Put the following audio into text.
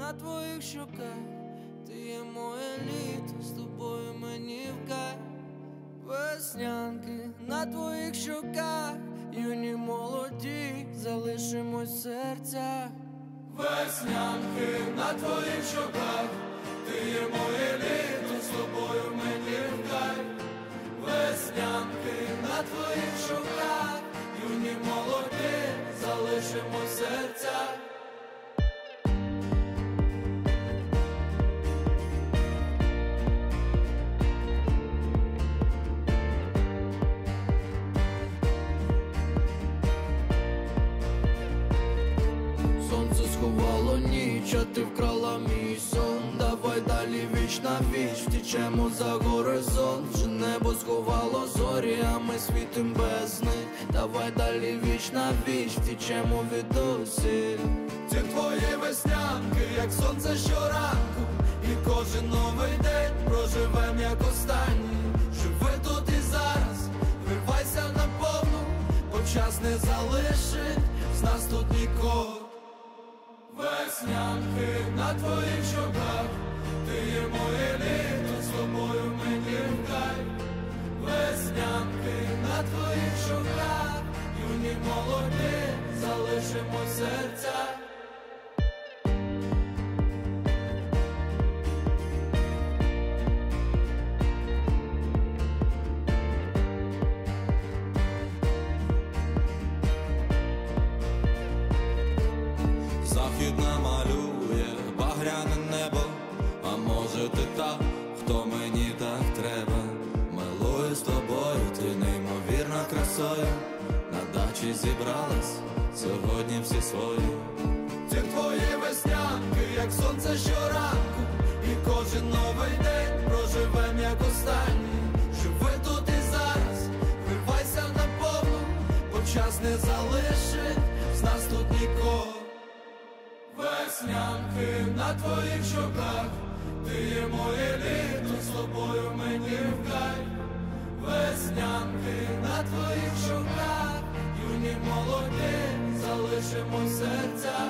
на твоїх щоках, ти є моє літо, з тобою мені в кайф. Веснянки на твоїх щоках, юні молоді, залишимось в серцях. Веснянки на твоїх щоках, ти є моє літо, з тобою мені в кайф. Веснянки на твоїх щоках, юні молоді, залишимось в серцях. Сховало ніч, а ти вкрала мій сон. Давай далі віч на віч, втічемо за горизонт. Вже небо сховало зорі, а ми світим без них. Давай далі віч на віч, втічемо від усіх. Ці твої веснянки, як сонце щоранку, і кожен новий день проживем як останній. Живи тут і зараз, вирвайся наповну, бо час не залишить з нас тут нікого. Веснянки на твоїх щоках, ти є моє літо, з тобою мені в кайф. Веснянки на твоїх щоках, юні молоді, залишимо серця. Захід намалює багряне небо, а може ти та, хто мені так треба. Милую з тобою, ти неймовірна красою. На дачі зібрались сьогодні всі свої. Ці твої веснянки, як сонце щоранку, і кожен новий день проживем як останній. Живи тут і зараз, вирвайся наповну, бо час не залишить з нас тут нікого. Веснянки на твоїх щоках, ти є моє літо, з тобою мені в кайф. Веснянки на твоїх щоках, юні молоді, залишимо серця.